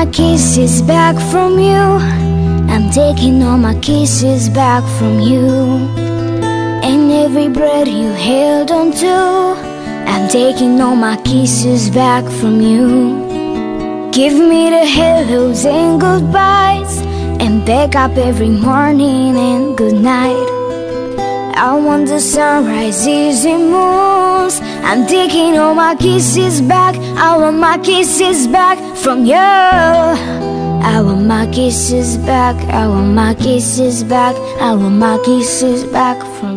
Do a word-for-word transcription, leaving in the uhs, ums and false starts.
my kisses back from you. I'm taking all my kisses back from you. And every breath you held on to, I'm taking all my kisses back from you. Give me the hellos and goodbyes, and back up every morning and good night. I want the sunrises and moons. I'm taking all my kisses back. I want my kisses back from you. I want my kisses back. I want my kisses back. I want my kisses back from